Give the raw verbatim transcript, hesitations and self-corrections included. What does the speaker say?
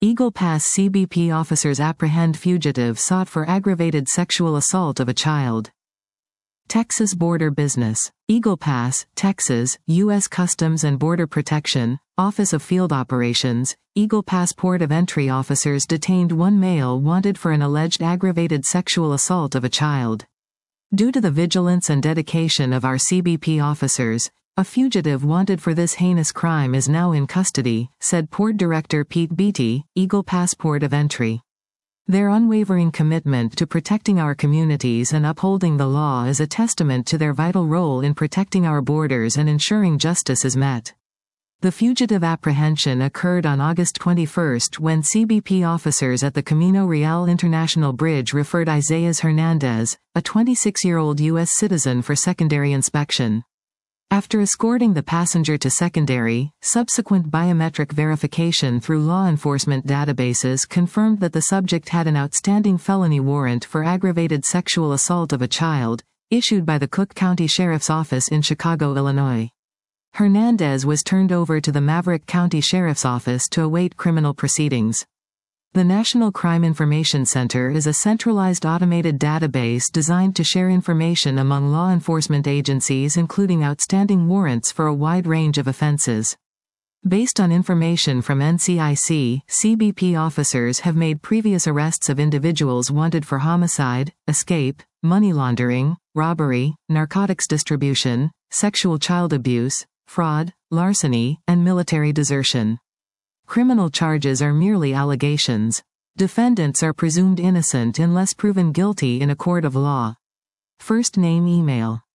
Eagle Pass C B P officers apprehend fugitive sought for aggravated sexual assault of a child. Texas Border Business. Eagle Pass, Texas, U S Customs and Border Protection, Office of Field Operations, Eagle Pass Port of Entry officers detained one male wanted for an alleged aggravated sexual assault of a child. Due to the vigilance and dedication of our C B P officers, a fugitive wanted for this heinous crime is now in custody, said Port Director Pete Beatty, Eagle Pass Port of Entry. Their unwavering commitment to protecting our communities and upholding the law is a testament to their vital role in protecting our borders and ensuring justice is met. The fugitive apprehension occurred on August twenty-first when C B P officers at the Camino Real International Bridge referred Isaias Hernandez, a twenty-six-year-old U S citizen, for secondary inspection. After escorting the passenger to secondary, subsequent biometric verification through law enforcement databases confirmed that the subject had an outstanding felony warrant for aggravated sexual assault of a child, issued by the Cook County Sheriff's Office in Chicago, Illinois. Hernandez was turned over to the Maverick County Sheriff's Office to await criminal proceedings. The National Crime Information Center is a centralized automated database designed to share information among law enforcement agencies, including outstanding warrants for a wide range of offenses. Based on information from N C I C, C B P officers have made previous arrests of individuals wanted for homicide, escape, money laundering, robbery, narcotics distribution, sexual child abuse, fraud, larceny, and military desertion. Criminal charges are merely allegations. Defendants are presumed innocent unless proven guilty in a court of law. First name email.